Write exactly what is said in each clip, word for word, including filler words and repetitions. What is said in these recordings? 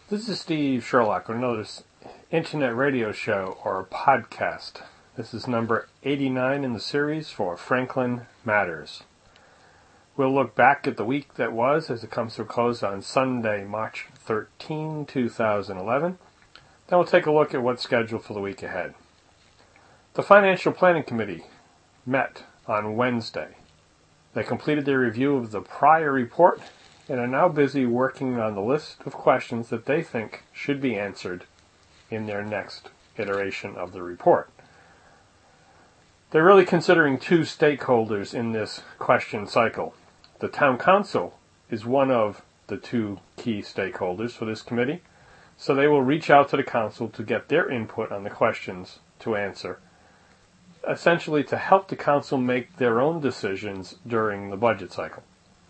This is Steve Sherlock with another internet radio show or podcast. This is number eighty-nine in the series for Franklin Matters. We'll look back at the week that was as it comes to a close on Sunday, March thirteenth, two thousand eleven. Then we'll take a look at what's scheduled for the week ahead. The Financial Planning Committee met on Wednesday. They completed their review of the prior report and are now busy working on the list of questions that they think should be answered in their next iteration of the report. They're really considering two stakeholders in this question cycle. The Town Council is one of the two key stakeholders for this committee, so they will reach out to the Council to get their input on the questions to answer, essentially to help the Council make their own decisions during the budget cycle.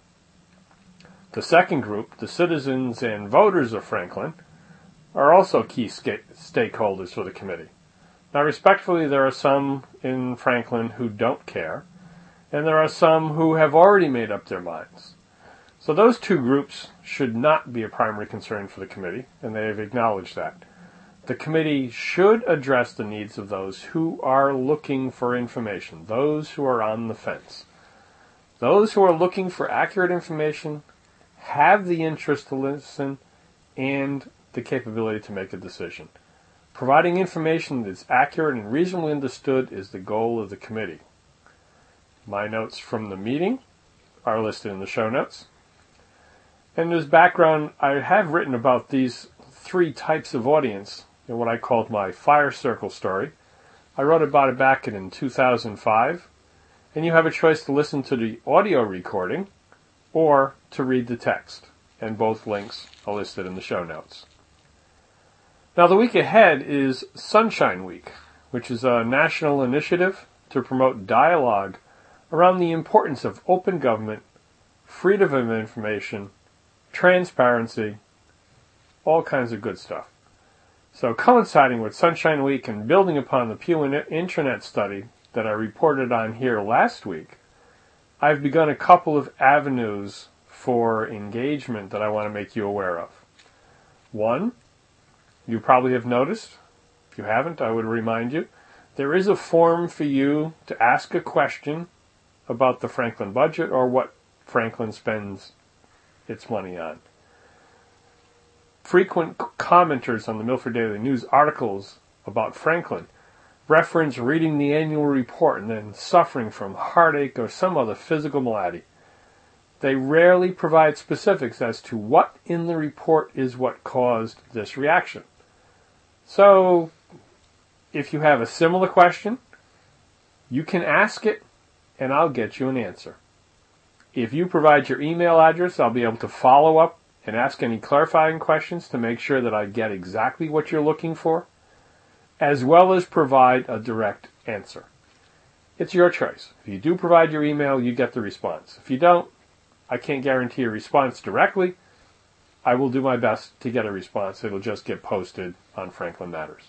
The second group, the citizens and voters of Franklin, are also key ska- stakeholders for the committee. Now, respectfully, there are some in Franklin who don't care, and there are some who have already made up their minds. So those two groups should not be a primary concern for the committee, and they have acknowledged that. The committee should address the needs of those who are looking for information, those who are on the fence. Those who are looking for accurate information have the interest to listen and the capability to make a decision. Providing information that is accurate and reasonably understood is the goal of the committee. My notes from the meeting are listed in the show notes. And as background, I have written about these three types of audience in what I called my fire circle story. I wrote about it back in two thousand five, and you have a choice to listen to the audio recording or to read the text, and both links are listed in the show notes. Now, the week ahead is Sunshine Week, which is a national initiative to promote dialogue around the importance of open government, freedom of information, transparency, all kinds of good stuff. So coinciding with Sunshine Week and building upon the Pew Internet study that I reported on here last week, I've begun a couple of avenues for engagement that I want to make you aware of. One, you probably have noticed. If you haven't, I would remind you. There is a form for you to ask a question about the Franklin budget or what Franklin spends its money on. Frequent commenters on the Milford Daily News articles about Franklin reference reading the annual report and then suffering from heartache or some other physical malady. They rarely provide specifics as to what in the report is what caused this reaction. So, if you have a similar question, you can ask it and I'll get you an answer. If you provide your email address, I'll be able to follow up and ask any clarifying questions to make sure that I get exactly what you're looking for, as well as provide a direct answer. It's your choice. If you do provide your email, you get the response. If you don't, I can't guarantee a response directly. I will do my best to get a response. It'll just get posted on Franklin Matters.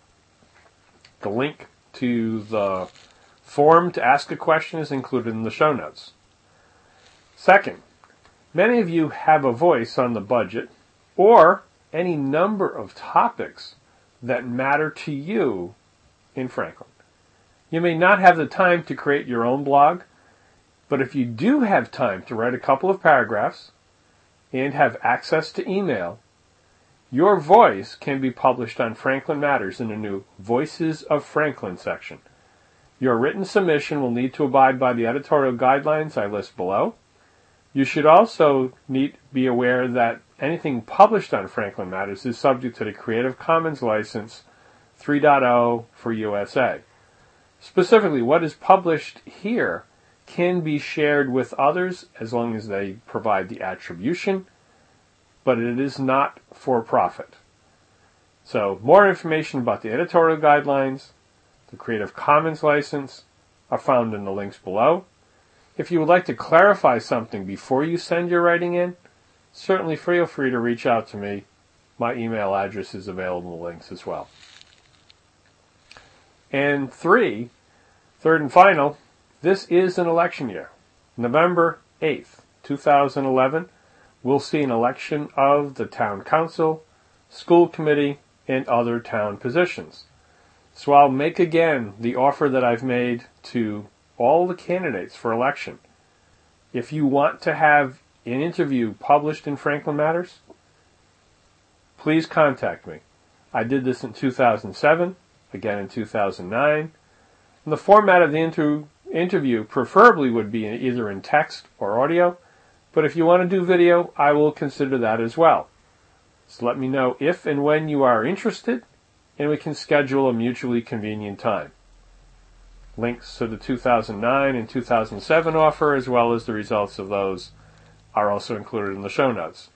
The link to the form to ask a question is included in the show notes. Second, many of you have a voice on the budget or any number of topics that matter to you in Franklin. You may not have the time to create your own blog, but if you do have time to write a couple of paragraphs and have access to email, your voice can be published on Franklin Matters in the new Voices of Franklin section. Your written submission will need to abide by the editorial guidelines I list below. You should also need be aware that anything published on Franklin Matters is subject to the Creative Commons license three point oh for U S A. Specifically, what is published here can be shared with others as long as they provide the attribution, but it is not for profit. So, more information about the editorial guidelines, the Creative Commons license, are found in the links below. If you would like to clarify something before you send your writing in, certainly feel free to reach out to me. My email address is available in the links as well. And three, third and final, this is an election year. November eighth, two thousand eleven, we'll see an election of the Town Council, school committee, and other town positions. So I'll make again the offer that I've made to all the candidates for election. If you want to have an interview published in Franklin Matters, please contact me. I did this in two thousand seven, again in two thousand nine. And the format of the inter- interview preferably would be either in text or audio, but if you want to do video, I will consider that as well. So let me know if and when you are interested, and we can schedule a mutually convenient time. Links to the two thousand nine and two thousand seven offer, as well as the results of those, are also included in the show notes.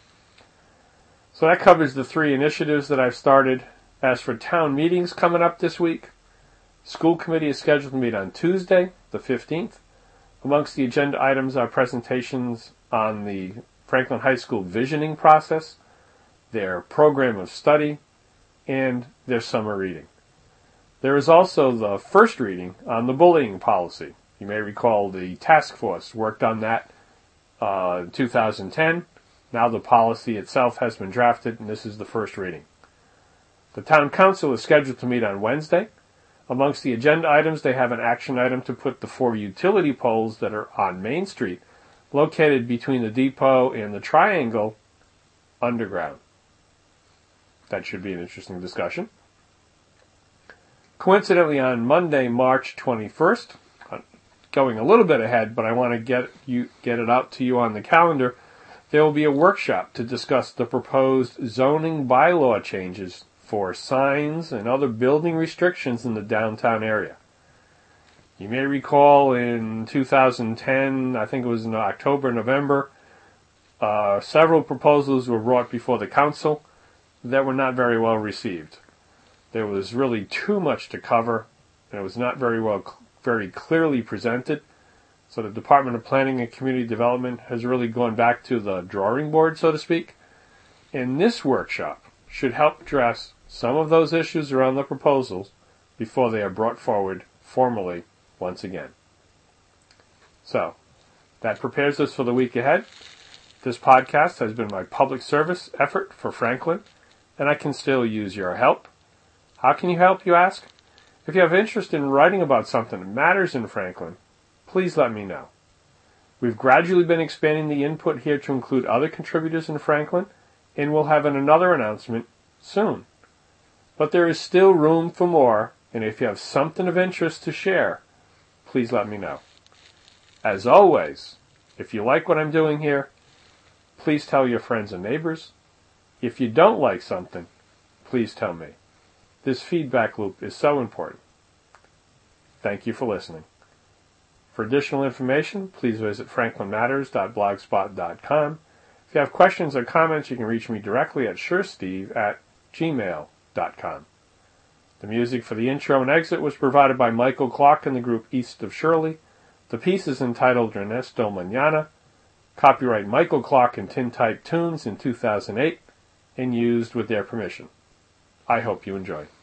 So that covers the three initiatives that I've started. As for town meetings coming up this week, school committee is scheduled to meet on Tuesday, the fifteenth. Amongst the agenda items are presentations on the Franklin High School visioning process, their program of study, and their summer reading. There is also the first reading on the bullying policy. You may recall the task force worked on that uh, in two thousand ten. Now the policy itself has been drafted, and this is the first reading. The town council is scheduled to meet on Wednesday. Amongst the agenda items, they have an action item to put the four utility poles that are on Main Street, located between the depot and the triangle, underground. That should be an interesting discussion. Coincidentally, on Monday, March twenty-first, going a little bit ahead, but I want to get you get it out to you on the calendar, there will be a workshop to discuss the proposed zoning bylaw changes for signs and other building restrictions in the downtown area. You may recall in two thousand ten, I think it was in October, November, uh, several proposals were brought before the council that were not very well received. There was really too much to cover, and it was not very well, very clearly presented. So the Department of Planning and Community Development has really gone back to the drawing board, so to speak. And this workshop should help address some of those issues around the proposals before they are brought forward formally once again. So, that prepares us for the week ahead. This podcast has been my public service effort for Franklin, and I can still use your help. How can you help, you ask? If you have interest in writing about something that matters in Franklin, please let me know. We've gradually been expanding the input here to include other contributors in Franklin, and we'll have an, another announcement soon. But there is still room for more, and if you have something of interest to share, please let me know. As always, if you like what I'm doing here, please tell your friends and neighbors. If you don't like something, please tell me. This feedback loop is so important. Thank you for listening. For additional information, please visit franklin matters dot blogspot dot com. If you have questions or comments, you can reach me directly at suresteve at gmail dot com. The music for the intro and exit was provided by Michael Clark and the group East of Shirley. The piece is entitled Ernesto Mañana. Copyright Michael Clark and Tintype Tunes in two thousand eight, and used with their permission. I hope you enjoy.